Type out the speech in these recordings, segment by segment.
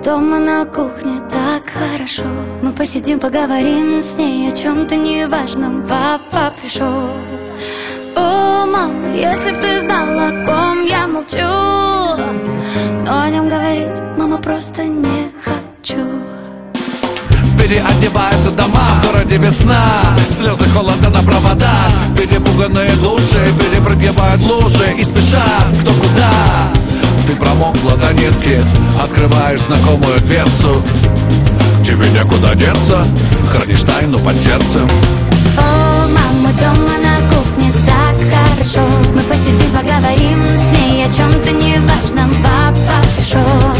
дома на кухне так хорошо. Мы посидим, поговорим с ней о чем-то неважном. Папа пришел. О, мама, если б ты знала, о ком я молчу, но о нем говорить, мама, просто не хочу. Переодеваются дома, в городе весна, слезы холода на проводах. Перепуганные души перепрыгивают лужи и спешат кто куда. Ты промокла до нитки, открываешь знакомую дверцу. Тебе некуда деться, хранишь тайну под сердцем. О, мама, дома на кухне так хорошо. Мы посидим, поговорим с ней о чем-то неважном. Папа пришел.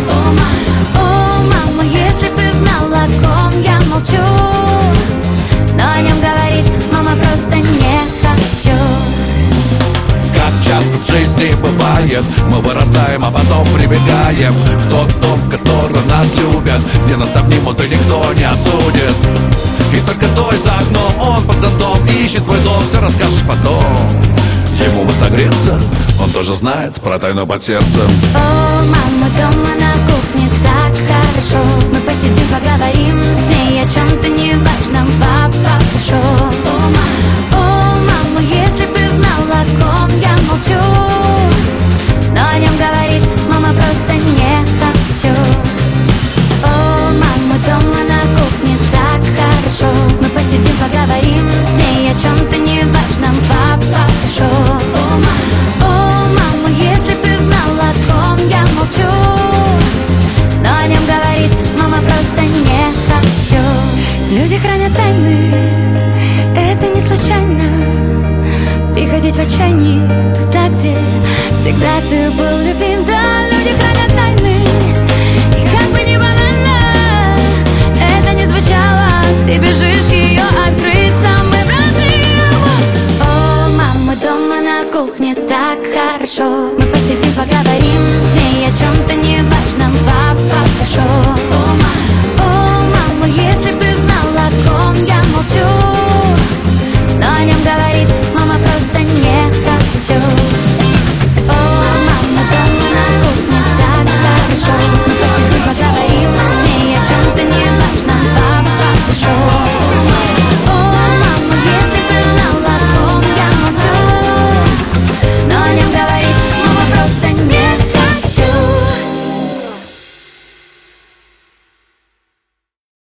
О, мама, если бы ты знала, о ком я молчу, но о нем говорить, мама, просто не хочу. Как часто в жизни бывает, мы вырастаем, а потом прибегаем в тот дом, в котором нас любят, где нас обнимут и никто не осудит. И только дождь за окном, он под зонтом ищет твой дом, все расскажешь потом. Ему бы согреться, он тоже знает про тайну под сердцем. О, мама, дома на кухне так хорошо. Мы посидим, поговорим с ней о чем-то неважном. Папа пришел. О, мама, если бы ты знала, о ком я молчу, но о нем говорить, мама, просто не хочу. О, мама, дома на кухне так хорошо. Мы посидим, поговорим с ней о чем-то неважном. Папа пришел. О, мама, если б ты знала, о ком я молчу, но о нем говорить, мама, просто не хочу. Люди хранят тайны, это не случайно. Приходить в отчаянии туда, где всегда ты был любим. Да, люди хранят тайны, и как бы ни банально это не звучало, ты бежишь ее открыть самым родным. О, мама, дома на кухне так хорошо. Мы посидим, поговорим с ней о чем-то неважном. Папа пришел. О, мама, если б ты знала, о ком я молчу, но о нем говорить,